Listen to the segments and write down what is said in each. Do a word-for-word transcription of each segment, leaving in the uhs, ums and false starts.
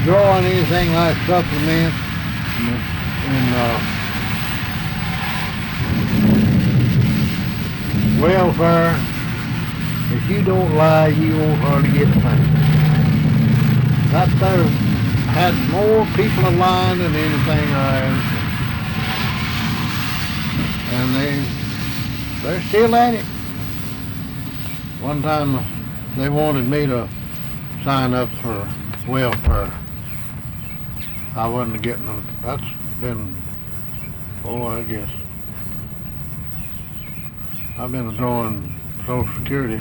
drawing anything like supplements and, and uh, welfare, if you don't lie, you won't hardly get a thing. That there had more people lying than anything I ever seen. And they, they're still at it. One time they wanted me to sign up for welfare. I wasn't getting them. That's been, oh, I guess. I've been drawing Social Security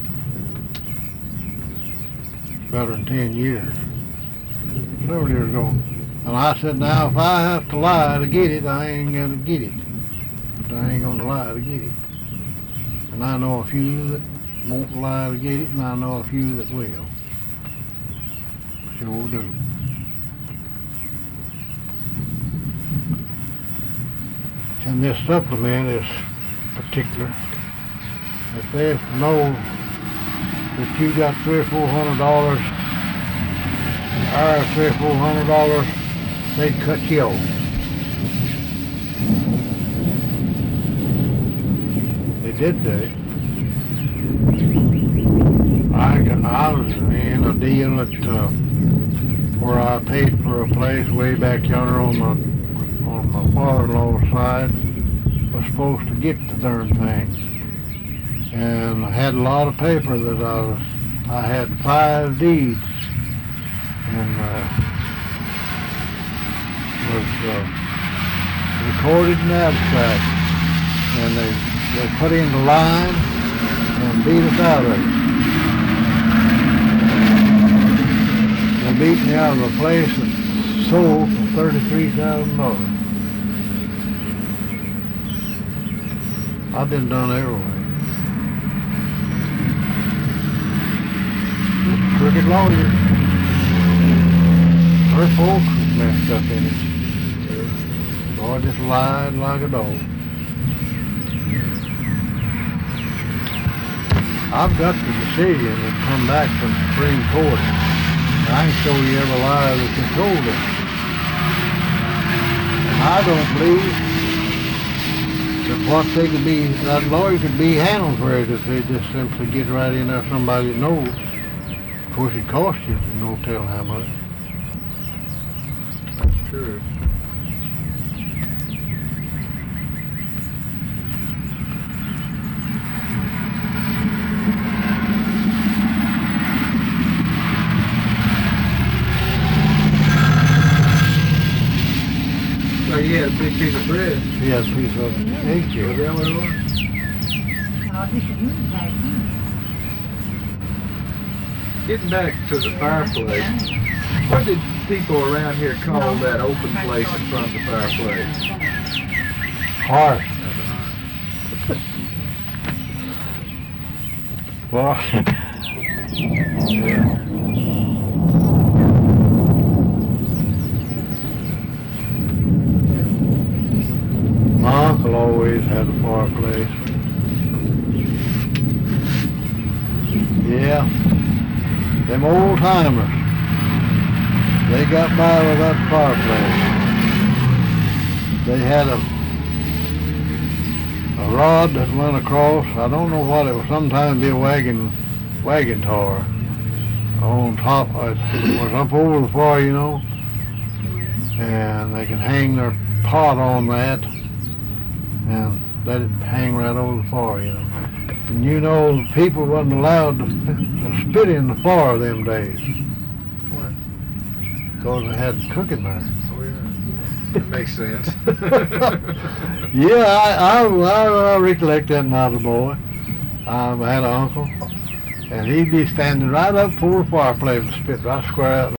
better than ten years. Several years ago. And I said, now if I have to lie to get it, I ain't gonna get it. But I ain't gonna lie to get it. And I know a few that won't lie to get it, and I know a few that will. Sure do. And this supplement is particular. If they know that you got three or four hundred dollars, or three or four hundred dollars, they'd cut you off. They did that. I, I was in a deal at uh, where I paid for a place way back yonder on my on my father-in-law's side. Was supposed to get the darn thing, and I had a lot of paper that I was. I had five deeds, and uh, was uh, recorded in abstract, and they they put in the line and beat us out of it. They beat me out of a place that sold for thirty-three thousand dollars. I've been done every way. Crooked lawyer. Her folks was messed up in it. Boy just lied like a dog. I've got the decision that come back from the Supreme Court. I can show you every lie that controlled it. And I don't believe that what they could be, that lawyer could be handled for it if they just simply get right in there somebody that knows. Of course it costs you, you don't tell how much. That's true. So you had a big piece of bread. He has a piece of egg Was yolk. that what it was? Getting back to the fireplace, what did people around here call that open place in front of the fireplace? Hearth. Well, my uncle always had a fireplace. Yeah, them old timers, they got by with that fireplace. They had a a rod that went across. I don't know what it was. Sometimes be a wagon, wagon tar on top. It was up over the fire, you know, and they can hang their pot on that and let it hang right over the fire, you know. And you know, people wasn't allowed to, to spit in the fire them days. What? Because they had cooking there. Oh yeah. That makes sense. Yeah, I, I, I, I recollect that when I was a boy. I had an uncle, and he'd be standing right up before the fireplace and spit right square out